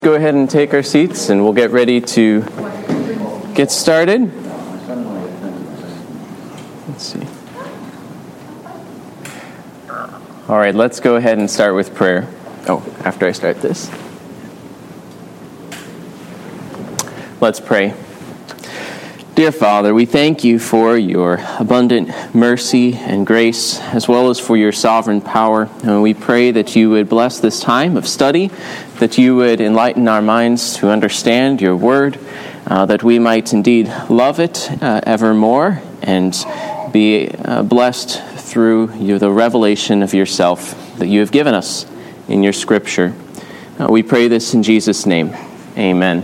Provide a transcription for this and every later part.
Go ahead and take our seats and we'll get ready to get started. Let's see. All right, let's go ahead and start with prayer. After I start this. Let's pray. Dear Father, we thank you for your abundant mercy and grace, as well as for your sovereign power. And we pray that you would bless this time of study, that you would enlighten our minds to understand your word, that we might indeed love it evermore and be blessed through the revelation of yourself that you have given us in your scripture. We pray this in Jesus' name. Amen.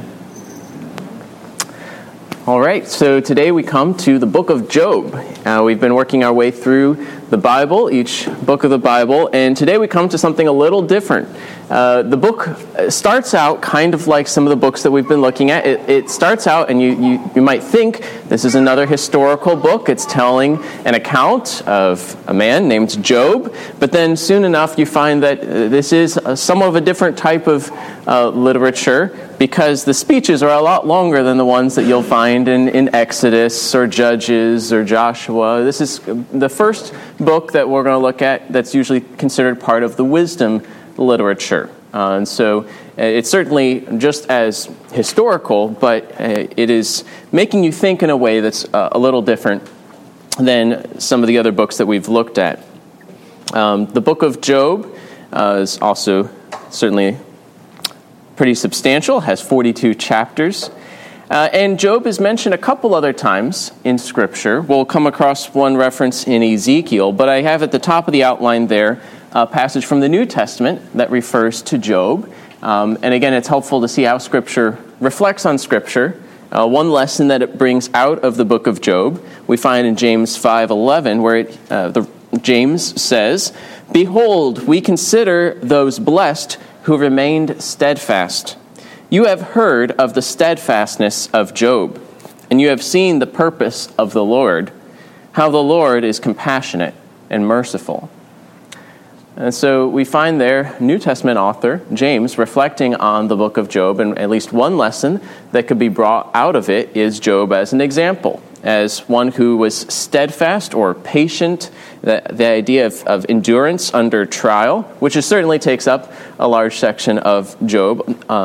All right, so today we come to the book of Job. We've been working our way through the Bible, each book of the Bible, and today we come to something a little different. The book starts out kind of like some of the books that we've been looking at. It starts out, and you might think this is another historical book. It's telling an account of a man named Job, but then soon enough you find that this is somewhat of a different type of literature, because the speeches are a lot longer than the ones that you'll find in Exodus or Judges or Joshua. This is the first book that we're going to look at that's usually considered part of the wisdom literature. And so it's certainly just as historical, but it is making you think in a way that's a little different than some of the other books that we've looked at. The book of Job is also certainly pretty substantial, has 42 chapters. And Job is mentioned a couple other times in Scripture. We'll come across one reference in Ezekiel, but I have at the top of the outline there a passage from the New Testament that refers to Job. And again, it's helpful to see how Scripture reflects on Scripture. One lesson that it brings out of the book of Job, we find in James 5:11, where James says, "Behold, we consider those blessed who remained steadfast. You have heard of the steadfastness of Job, and you have seen the purpose of the Lord, how the Lord is compassionate and merciful." And so we find there New Testament author James reflecting on the book of Job, and at least one lesson that could be brought out of it is Job as an example, as one who was steadfast or patient, the idea of endurance under trial, which certainly takes up a large section of Job.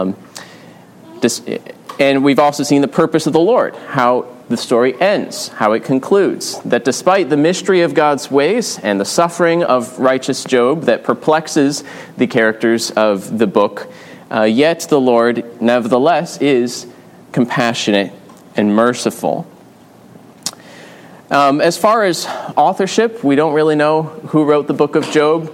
And we've also seen the purpose of the Lord, how the story ends, how it concludes, that despite the mystery of God's ways and the suffering of righteous Job that perplexes the characters of the book, yet the Lord nevertheless is compassionate and merciful. As far as authorship, we don't really know who wrote the book of Job.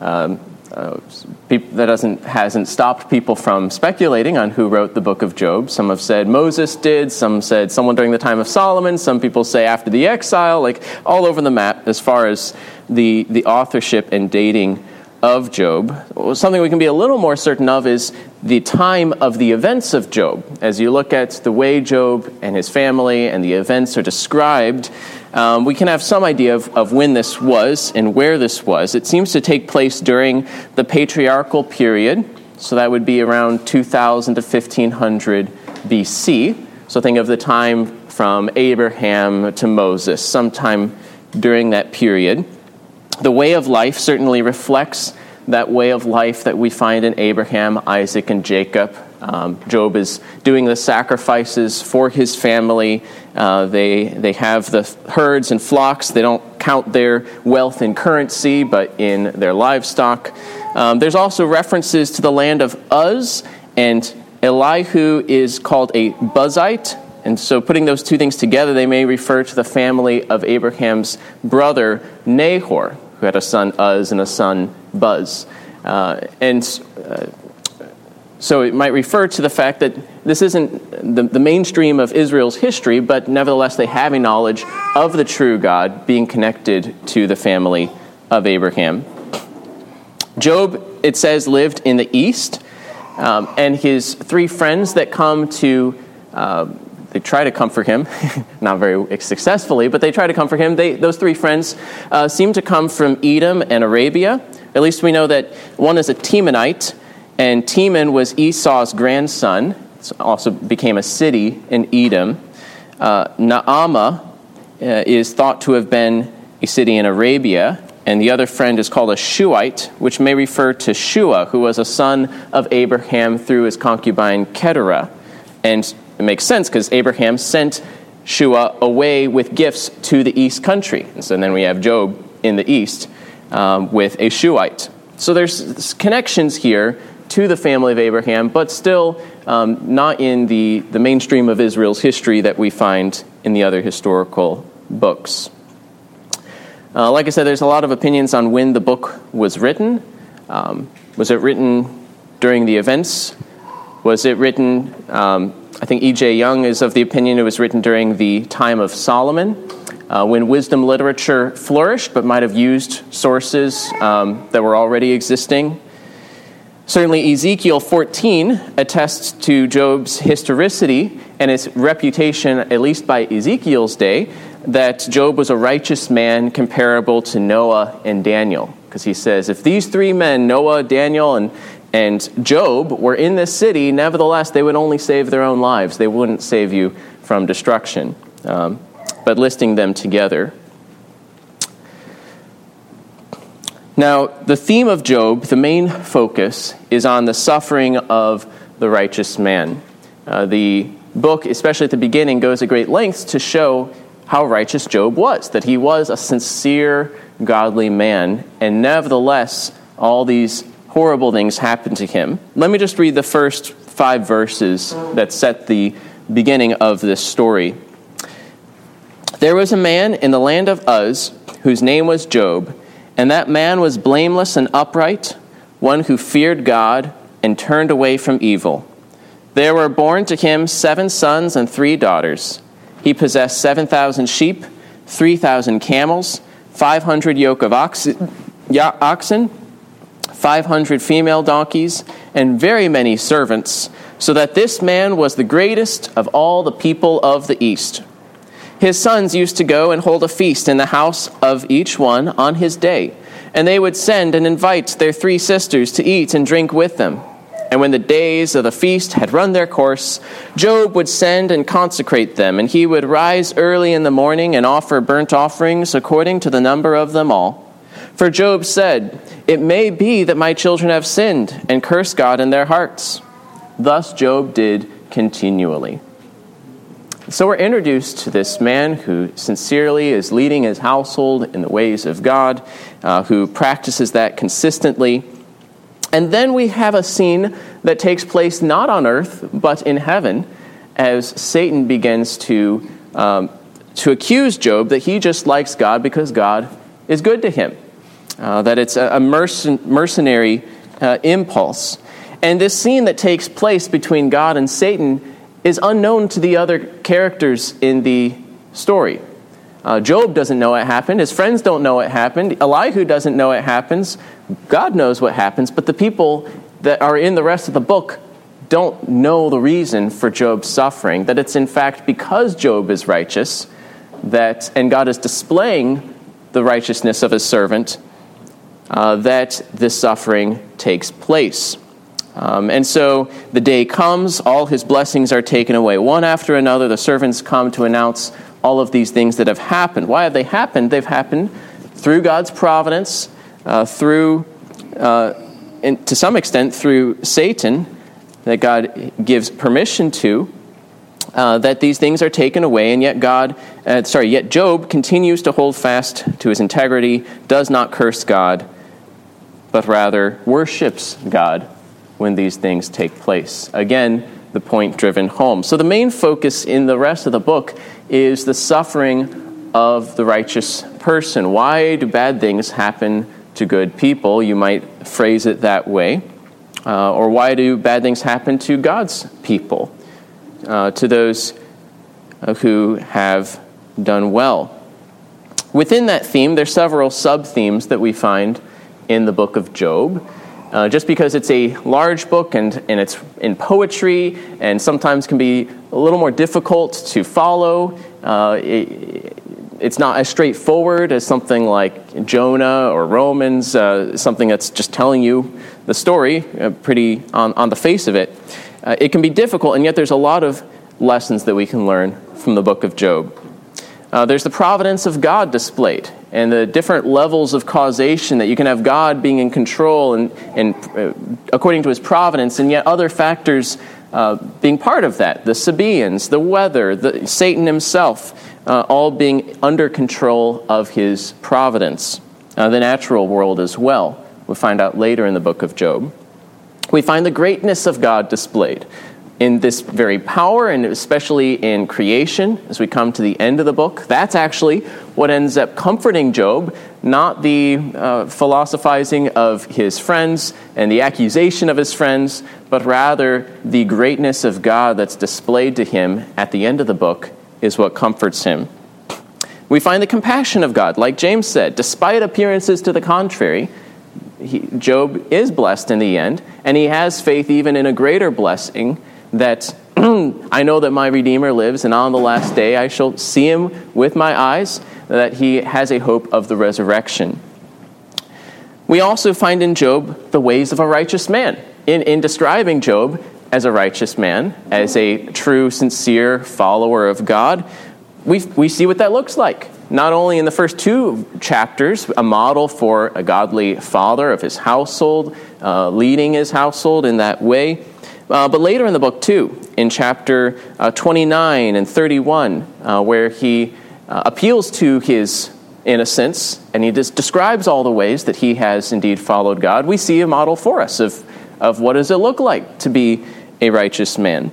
That hasn't stopped people from speculating on who wrote the book of Job. Some have said Moses did, some said someone during the time of Solomon, some people say after the exile, like all over the map as far as the authorship and dating of Job. Something we can be a little more certain of is the time of the events of Job. As you look at the way Job and his family and the events are described, we can have some idea of when this was and where this was. It seems to take place during the patriarchal period, so that would be around 2000 to 1500 BC. So think of the time from Abraham to Moses, sometime during that period. The way of life certainly reflects that way of life that we find in Abraham, Isaac, and Jacob. Job is doing the sacrifices for his family. They have the herds and flocks. They don't count their wealth in currency, but in their livestock. There's also references to the land of Uz, and Elihu is called a Buzite. And so putting those two things together, they may refer to the family of Abraham's brother, Nahor, who had a son Uz and a son Buz. So it might refer to the fact that this isn't the mainstream of Israel's history, but nevertheless they have a knowledge of the true God being connected to the family of Abraham. Job, it says, lived in the east, and his three friends that come to they try to comfort him, not very successfully, but they try to comfort him. Those three friends seem to come from Edom and Arabia. At least we know that one is a Temanite, And Teman was Esau's grandson. It also became a city in Edom. Naamah is thought to have been a city in Arabia. And the other friend is called a Shuhite, which may refer to Shua, who was a son of Abraham through his concubine Keturah. And it makes sense because Abraham sent Shua away with gifts to the east country. And so then we have Job in the east with a Shuhite. So there's connections here to the family of Abraham, but still not in the mainstream of Israel's history that we find in the other historical books. Like I said, there's a lot of opinions on when the book was written. Was it written during the events? Was it written, I think E.J. Young is of the opinion it was written during the time of Solomon, when wisdom literature flourished, but might have used sources that were already existing. Certainly Ezekiel 14 attests to Job's historicity and his reputation, at least by Ezekiel's day, that Job was a righteous man comparable to Noah and Daniel. Because he says, if these three men, Noah, Daniel, and Job, were in this city, nevertheless, they would only save their own lives. They wouldn't save you from destruction. But listing them together. Now, the theme of Job, the main focus, is on the suffering of the righteous man. The book, especially at the beginning, goes to great lengths to show how righteous Job was, that he was a sincere, godly man, and nevertheless, all these horrible things happened to him. Let me just read the first 5 verses that set the beginning of this story. There was a man in the land of Uz whose name was Job, and that man was blameless and upright, one who feared God and turned away from evil. There were born to him 7 sons and 3 daughters. He possessed 7,000 sheep, 3,000 camels, 500 yoke of oxen, 500 female donkeys, and very many servants, so that this man was the greatest of all the people of the East. His sons used to go and hold a feast in the house of each one on his day, and they would send and invite their 3 sisters to eat and drink with them. And when the days of the feast had run their course, Job would send and consecrate them, and he would rise early in the morning and offer burnt offerings according to the number of them all. For Job said, "It may be that my children have sinned and cursed God in their hearts." Thus Job did continually. So we're introduced to this man who sincerely is leading his household in the ways of God, who practices that consistently. And then we have a scene that takes place not on earth, but in heaven, as Satan begins to accuse Job that he just likes God because God is good to him, that it's a mercenary impulse. And this scene that takes place between God and Satan is unknown to the other characters in the story. Job doesn't know it happened. His friends don't know it happened. Elihu doesn't know it happens. God knows what happens, but the people that are in the rest of the book don't know the reason for Job's suffering, that it's in fact because Job is righteous, and God is displaying the righteousness of his servant, that this suffering takes place. And so the day comes, all his blessings are taken away. One after another, the servants come to announce all of these things that have happened. Why have they happened? They've happened through God's providence, and to some extent through Satan, that God gives permission to, that these things are taken away, and yet Job continues to hold fast to his integrity, does not curse God, but rather worships God when these things take place. Again, the point driven home. So the main focus in the rest of the book is the suffering of the righteous person. Why do bad things happen to good people? You might phrase it that way. Or why do bad things happen to God's people? To those who have done well. Within that theme, there are several sub-themes that we find in the book of Job. Just because it's a large book and it's in poetry and sometimes can be a little more difficult to follow, It's not as straightforward as something like Jonah or Romans, something that's just telling you the story pretty on the face of it. It can be difficult, and yet there's a lot of lessons that we can learn from the book of Job. There's the providence of God displayed, and the different levels of causation that you can have God being in control and according to his providence, and yet other factors being part of that. The Sabaeans, the weather, Satan himself, all being under control of his providence. The natural world as well, we'll find out later in the book of Job. We find the greatness of God displayed in this very power, and especially in creation, as we come to the end of the book. That's actually what ends up comforting Job, not the philosophizing of his friends and the accusation of his friends, but rather the greatness of God that's displayed to him at the end of the book is what comforts him. We find the compassion of God, like James said, despite appearances to the contrary, Job is blessed in the end, and he has faith even in a greater blessing that I know that my Redeemer lives, and on the last day I shall see him with my eyes, that he has a hope of the resurrection. We also find in Job the ways of a righteous man. In describing Job as a righteous man, as a true, sincere follower of God, we see what that looks like. Not only in the first 2 chapters, a model for a godly father of his household, leading his household in that way, but later in the book too, in chapter 29 and 31, where he appeals to his innocence, and he describes all the ways that he has indeed followed God, we see a model for us of what does it look like to be a righteous man.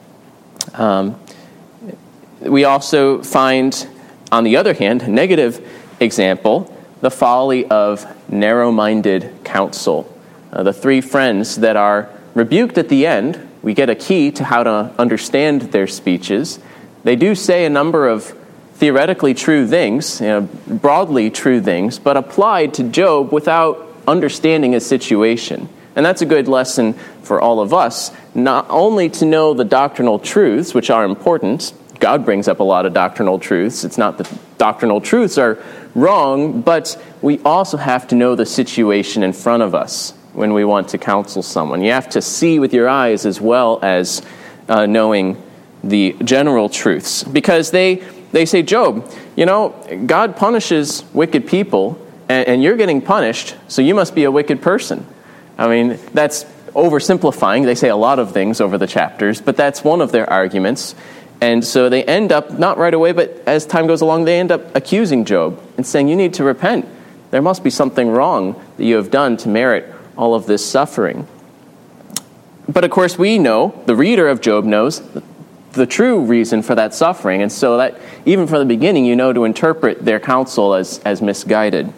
We also find, on the other hand, a negative example, the folly of narrow-minded counsel. The 3 friends that are rebuked at the end, we get a key to how to understand their speeches. They do say a number of theoretically true things, broadly true things, but applied to Job without understanding his situation. And that's a good lesson for all of us, not only to know the doctrinal truths, which are important. God brings up a lot of doctrinal truths. It's not that doctrinal truths are wrong, but we also have to know the situation in front of us when we want to counsel someone. You have to see with your eyes as well as knowing the general truths. Because they say, Job, God punishes wicked people, and you're getting punished, so you must be a wicked person. I mean, that's oversimplifying. They say a lot of things over the chapters, but that's one of their arguments. And so they end up, not right away, but as time goes along, they end up accusing Job and saying, you need to repent. There must be something wrong that you have done to merit all of this suffering. But of course we know, the reader of Job knows, the true reason for that suffering. And so that even from the beginning, you know to interpret their counsel as misguided.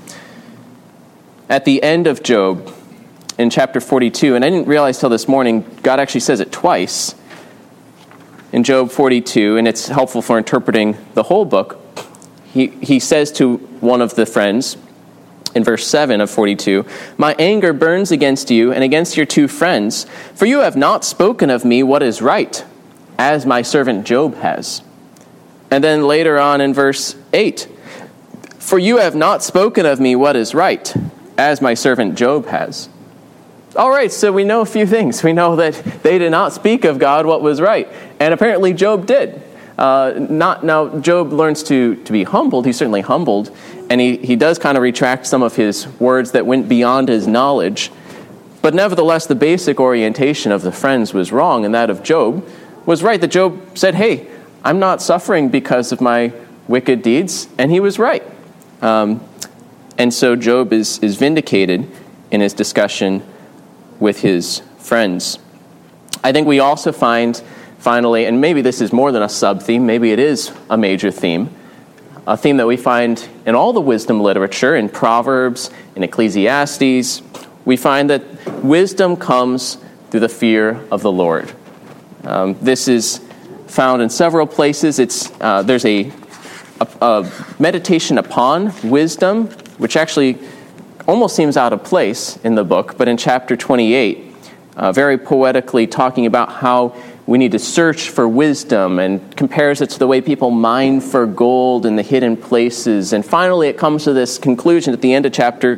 At the end of Job, in chapter 42, and I didn't realize till this morning, God actually says it twice. In Job 42, and it's helpful for interpreting the whole book, he says to one of the friends, in verse 7 of 42, "My anger burns against you and against your 2 friends, for you have not spoken of me what is right, as my servant Job has." And then later on in verse 8, "For you have not spoken of me what is right, as my servant Job has." All right, so we know a few things. We know that they did not speak of God what was right, and apparently Job did. Now, Job learns to be humbled. He's certainly humbled, and he does kind of retract some of his words that went beyond his knowledge. But nevertheless, the basic orientation of the friends was wrong, and that of Job was right. That Job said, hey, I'm not suffering because of my wicked deeds, and he was right. And so Job is vindicated in his discussion with his friends. I think we also find, finally, and maybe this is more than a sub-theme, maybe it is a major theme, a theme that we find in all the wisdom literature, in Proverbs, in Ecclesiastes. We find that wisdom comes through the fear of the Lord. This is found in several places. There's a meditation upon wisdom, which actually almost seems out of place in the book, but in chapter 28, very poetically talking about how we need to search for wisdom, and compares it to the way people mine for gold in the hidden places. And finally, it comes to this conclusion at the end of chapter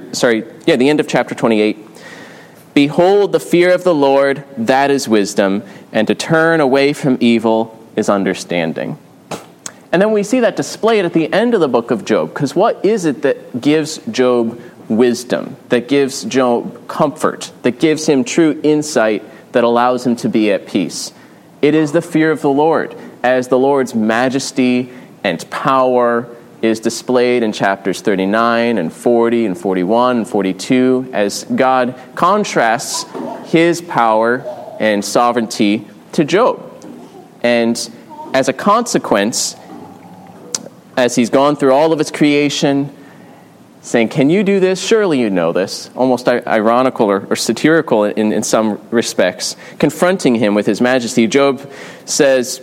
28. Behold, the fear of the Lord, that is wisdom, and to turn away from evil is understanding. And then we see that displayed at the end of the book of Job, because what is it that gives Job wisdom, that gives Job comfort, that gives him true insight that allows him to be at peace? It is the fear of the Lord, as the Lord's majesty and power is displayed in chapters 39 and 40 and 41 and 42, as God contrasts his power and sovereignty to Job. And as a consequence, as he's gone through all of his creation, saying, can you do this? Surely you know this. Almost ironical or satirical in some respects. Confronting him with his majesty, Job says,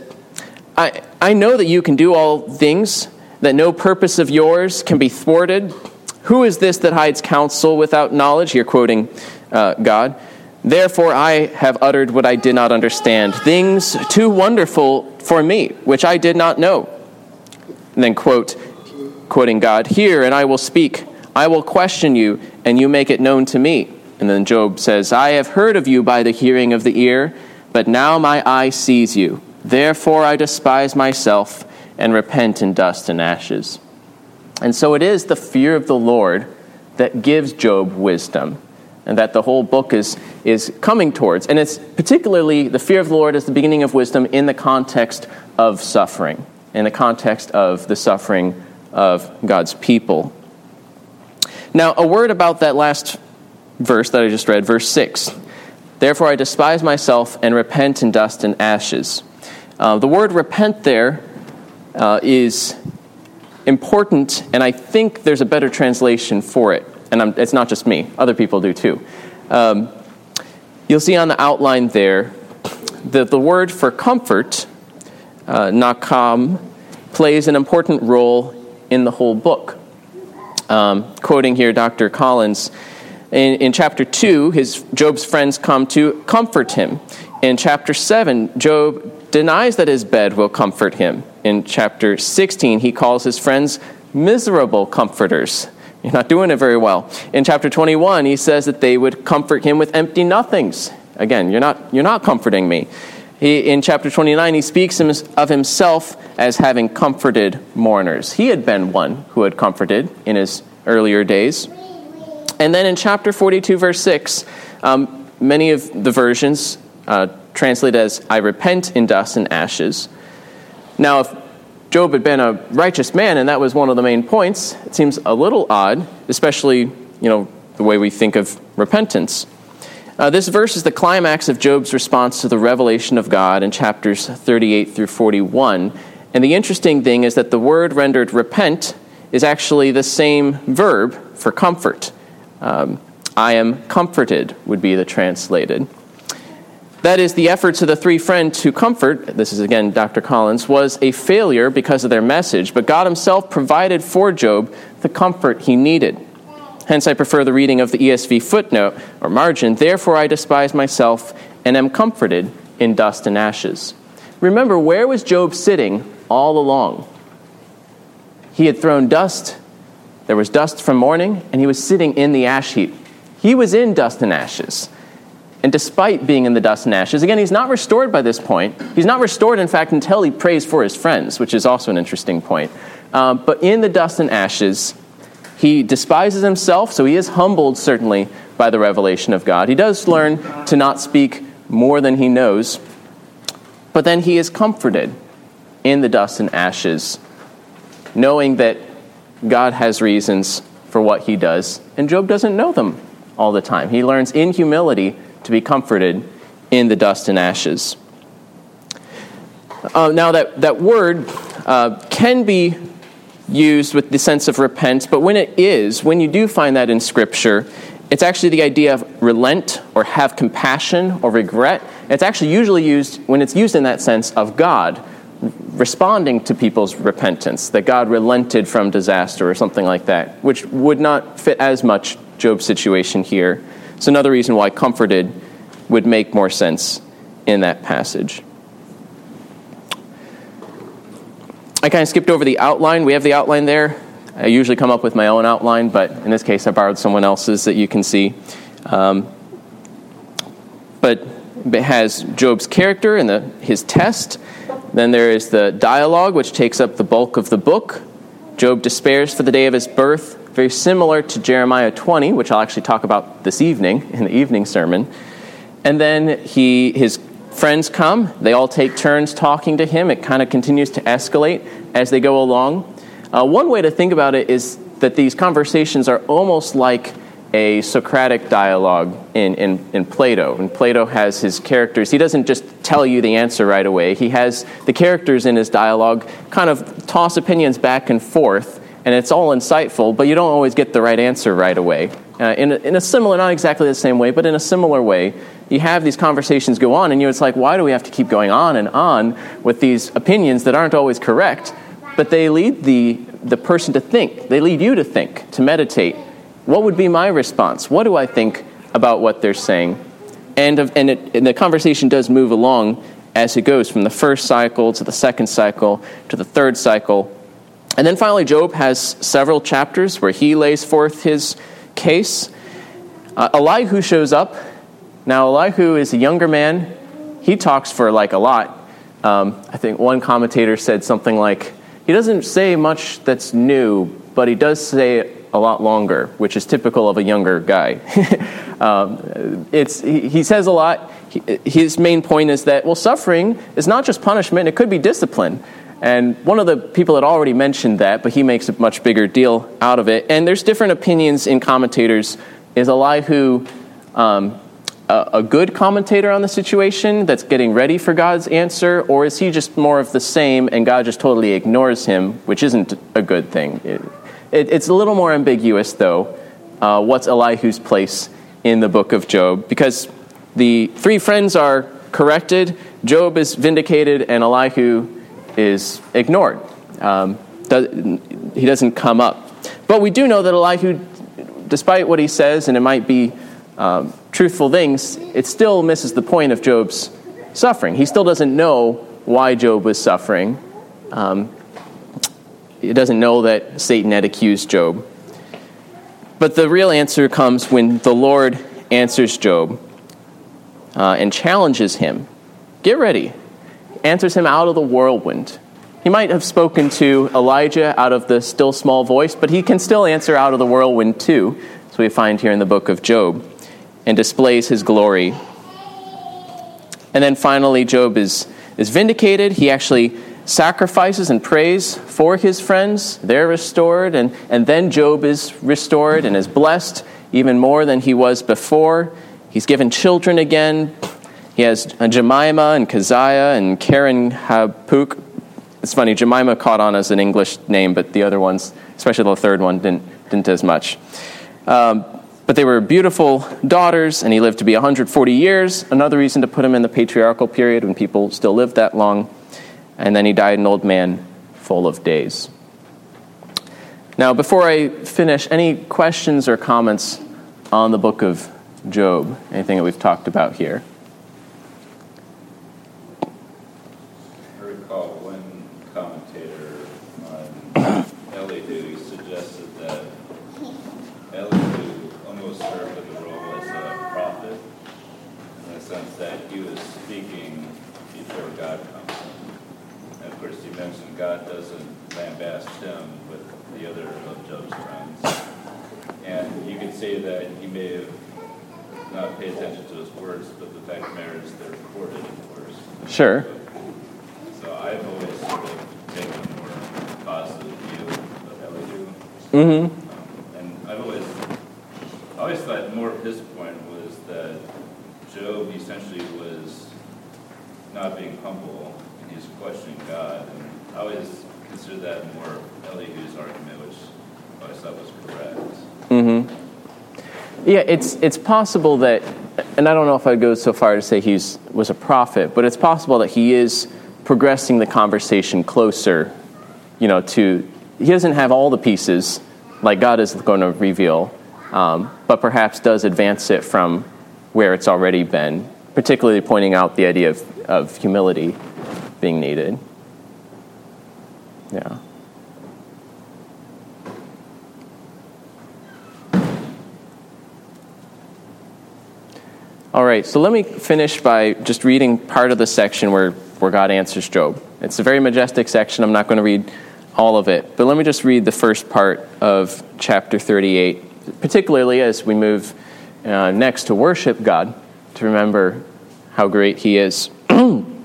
I know that you can do all things, that no purpose of yours can be thwarted. Who is this that hides counsel without knowledge? Here quoting God. Therefore I have uttered what I did not understand, things too wonderful for me, which I did not know. And then quoting God, hear and I will speak. I will question you, and you make it known to me. And then Job says, I have heard of you by the hearing of the ear, but now my eye sees you. Therefore I despise myself and repent in dust and ashes. And so it is the fear of the Lord that gives Job wisdom, and that the whole book is coming towards. And it's particularly the fear of the Lord as the beginning of wisdom in the context of suffering, in the context of the suffering of God's people. Now, a word about that last verse that I just read, verse 6. Therefore I despise myself and repent in dust and ashes. The word repent there is important, and I think there's a better translation for it. And it's not just me. Other people do too. You'll see on the outline there that the word for comfort, nakam, plays an important role in the whole book. Quoting here Dr. Collins, in chapter 2, Job's friends come to comfort him. In chapter 7, Job denies that his bed will comfort him. In chapter 16, he calls his friends miserable comforters. You're not doing it very well. In chapter 21, he says that they would comfort him with empty nothings. Again, you're not comforting me. In chapter 29, he speaks of himself as having comforted mourners. He had been one who had comforted in his earlier days. And then in chapter 42, verse 6, many of the versions translate as, I repent in dust and ashes. Now, if Job had been a righteous man, and that was one of the main points, it seems a little odd, especially, the way we think of repentance. This verse is the climax of Job's response to the revelation of God in chapters 38 through 41. And the interesting thing is that the word rendered repent is actually the same verb for comfort. I am comforted would be the translated. That is, the efforts of the three friends to comfort, this is again Dr. Collins, was a failure because of their message, but God himself provided for Job the comfort he needed. Hence, I prefer the reading of the ESV footnote or margin, therefore I despise myself and am comforted in dust and ashes. Remember, where was Job sitting all along? He had thrown dust. There was dust from mourning, and he was sitting in the ash heap. He was in dust and ashes. And despite being in the dust and ashes, again, he's not restored by this point. He's not restored, in fact, until he prays for his friends, which is also an interesting point. But in the dust and ashes, he despises himself, so he is humbled, certainly, by the revelation of God. He does learn to not speak more than he knows, but then he is comforted in the dust and ashes, knowing that God has reasons for what he does, and Job doesn't know them all the time. He learns in humility to be comforted in the dust and ashes. Now, that word can be used with the sense of repent, but when you do find that in Scripture, it's actually the idea of relent or have compassion or regret. It's actually usually used, when it's used in that sense, of God responding to people's repentance, that God relented from disaster or something like that, which would not fit as much Job's situation here. It's another reason why comforted would make more sense in that passage. I kind of skipped over the outline. We have the outline there. I usually come up with my own outline, but in this case I borrowed someone else's that you can see. But it has Job's character and his test. Then there is the dialogue, which takes up the bulk of the book. Job despairs for the day of his birth, very similar to Jeremiah 20, which I'll actually talk about this evening in the evening sermon. And then his friends come. They all take turns talking to him. It kind of continues to escalate as they go along. One way to think about it is that these conversations are almost like a Socratic dialogue in Plato. And Plato has his characters. He doesn't just tell you the answer right away. He has the characters in his dialogue kind of toss opinions back and forth, and it's all insightful, but you don't always get the right answer right away. In a similar, not exactly the same way, but in a similar way, you have these conversations go on, and it's like, why do we have to keep going on and on with these opinions that aren't always correct? But they lead the person to think. They lead you to think, to meditate. What would be my response? What do I think about what they're saying? And the conversation does move along as it goes from the first cycle to the second cycle to the third cycle. And then finally, Job has several chapters where he lays forth his case. Elihu shows up. Now, Elihu is a younger man. He talks for a lot. I think one commentator said something like, he doesn't say much that's new, but he does say a lot longer, which is typical of a younger guy. He says a lot. His main point is that, suffering is not just punishment, it could be discipline. And one of the people had already mentioned that, but he makes a much bigger deal out of it. And there's different opinions in commentators. Is Elihu a good commentator on the situation that's getting ready for God's answer, or is he just more of the same and God just totally ignores him, which isn't a good thing? It's a little more ambiguous, though, what's Elihu's place in the book of Job, because the three friends are corrected, Job is vindicated, and Elihu is ignored. He doesn't come up. But we do know that Elihu, despite what he says, and it might be truthful things, it still misses the point of Job's suffering. He still doesn't know why Job was suffering. He doesn't know that Satan had accused Job. But the real answer comes when the Lord answers Job and challenges him. Get ready. Answers him out of the whirlwind. He might have spoken to Elijah out of the still small voice, but he can still answer out of the whirlwind too, as we find here in the book of Job, and displays his glory. And then finally, Job is vindicated. He actually sacrifices and prays for his friends. They're restored, and then Job is restored and is blessed even more than he was before. He's given children again. He has Jemima and Keziah and Karen Hapuk. It's funny, Jemima caught on as an English name, but the other ones, especially the third one, didn't as much. But they were beautiful daughters, and he lived to be 140 years. Another reason to put him in the patriarchal period when people still lived that long. And then he died an old man full of days. Now, before I finish, any questions or comments on the book of Job? Anything that we've talked about here? I recall one commentator on Elihu suggested that Elihu almost served the role as a prophet, in the sense that he was speaking before God comes in. And of course, you mentioned God doesn't lambast him with the other of Job's friends. And you could say that he may have not paid attention to his words, but the fact of the matter is they're recorded, of course. Sure. So I've always sort of taken a more positive view of Elihu. Mm-hmm. And I always thought more of his point was that Job essentially was not being humble, and he's questioning God. And I always consider that more Elihu's argument, which I always thought was correct. Mm-hmm. Yeah, it's possible that, and I don't know if I'd go so far to say he was a prophet, but it's possible that he is progressing the conversation closer, to, he doesn't have all the pieces like God is going to reveal, but perhaps does advance it from where it's already been, particularly pointing out the idea of humility being needed. Yeah. All right, so let me finish by just reading part of the section where God answers Job. It's a very majestic section. I'm not going to read all of it, but let me just read the first part of chapter 38, particularly as we move next to worship God, to remember how great he is. Then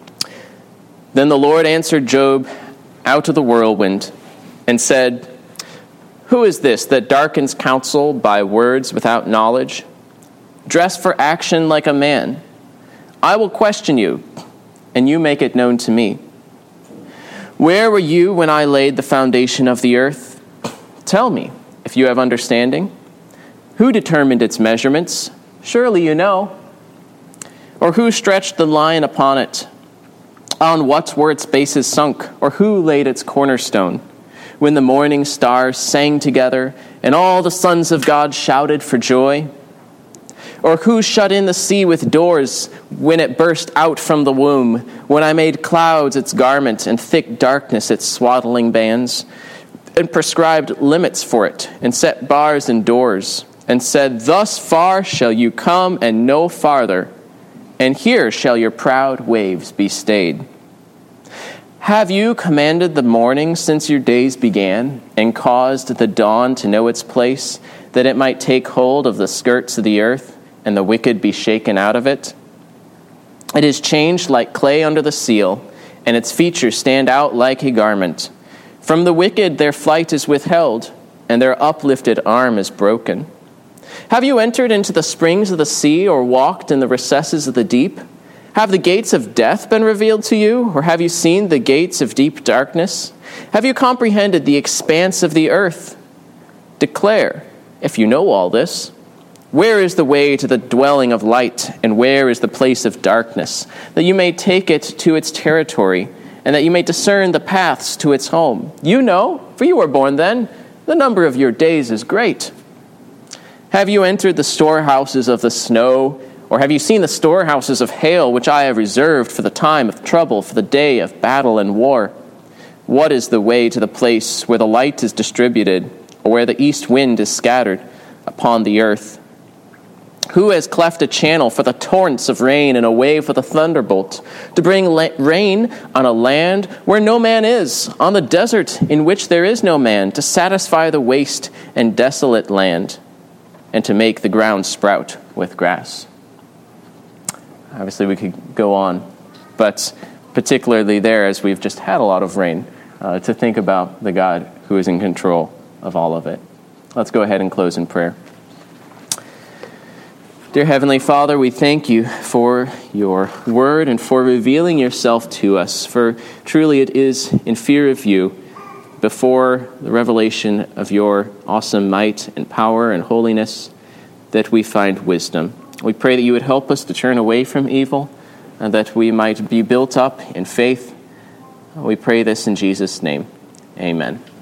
the Lord answered Job out of the whirlwind and said, "Who is this that darkens counsel by words without knowledge? Dress for action like a man. I will question you, and you make it known to me. Where were you when I laid the foundation of the earth? Tell me, if you have understanding. Who determined its measurements? Surely you know. Or who stretched the line upon it? On what were its bases sunk? Or who laid its cornerstone? When the morning stars sang together, and all the sons of God shouted for joy? Or who shut in the sea with doors when it burst out from the womb, when I made clouds its garment and thick darkness its swaddling bands, and prescribed limits for it, and set bars and doors, and said, Thus far shall you come and no farther, and here shall your proud waves be stayed? Have you commanded the morning since your days began, and caused the dawn to know its place, that it might take hold of the skirts of the earth, and the wicked be shaken out of it? It is changed like clay under the seal, and its features stand out like a garment. From the wicked their flight is withheld, and their uplifted arm is broken. Have you entered into the springs of the sea, or walked in the recesses of the deep? Have the gates of death been revealed to you, or have you seen the gates of deep darkness? Have you comprehended the expanse of the earth? Declare, if you know all this. Where is the way to the dwelling of light, and where is the place of darkness, that you may take it to its territory, and that you may discern the paths to its home? You know, for you were born then. The number of your days is great. Have you entered the storehouses of the snow, or have you seen the storehouses of hail, which I have reserved for the time of trouble, for the day of battle and war? What is the way to the place where the light is distributed, or where the east wind is scattered upon the earth? Who has cleft a channel for the torrents of rain, and a way for the thunderbolt, to bring rain on a land where no man is, on the desert in which there is no man, to satisfy the waste and desolate land, and to make the ground sprout with grass? Obviously, we could go on, but particularly there, as we've just had a lot of rain, to think about the God who is in control of all of it. Let's go ahead and close in prayer. Dear Heavenly Father, we thank you for your word and for revealing yourself to us, for truly it is in fear of you, before the revelation of your awesome might and power and holiness, that we find wisdom. We pray that you would help us to turn away from evil, and that we might be built up in faith. We pray this in Jesus' name. Amen.